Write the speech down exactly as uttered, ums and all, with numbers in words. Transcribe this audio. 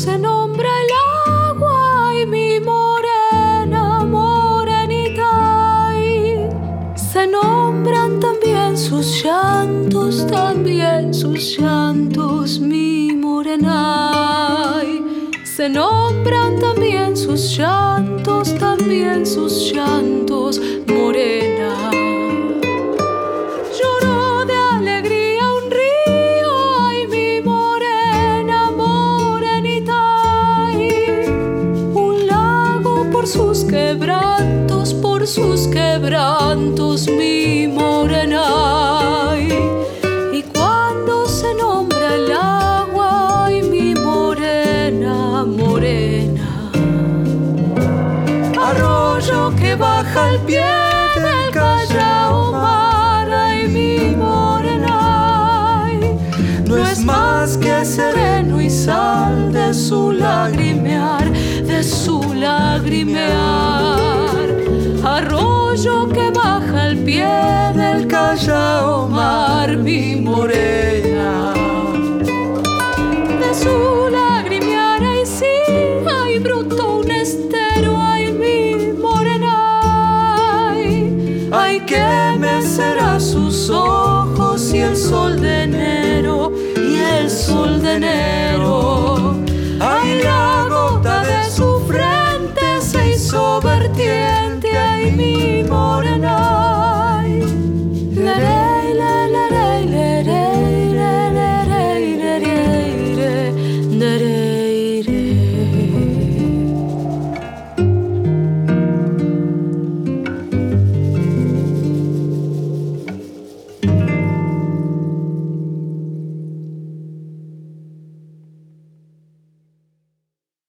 se nombra el agua y mi morena, morenita, ay, se nombran también sus llantos, también sus llantos, mi morena, ay, se nombran también sus llantos, también sus llantos, morena. Lloró de alegría un río, ay, mi morena, morenita, ay, un lago por sus quebrantos, por sus quebrantos, mi morena, ay, y cuando se nombra el agua, ay, mi morena, morena. Arroyo que baja al pie del Callao mar, ay, mi morena, ay, no es más que sereno y sal de su lagrimear, de su lagrimear. Arroyo que baja al pie del Callao mar, mi morena, de su lagrimear, ay, sí, ay, brotó un estero, ay, mi morena, ay, ay, que mecerá sus ojos y el sol de enero, y el sol de enero, ay, la gota de su frente se hizo vertiente, ay, mi morena.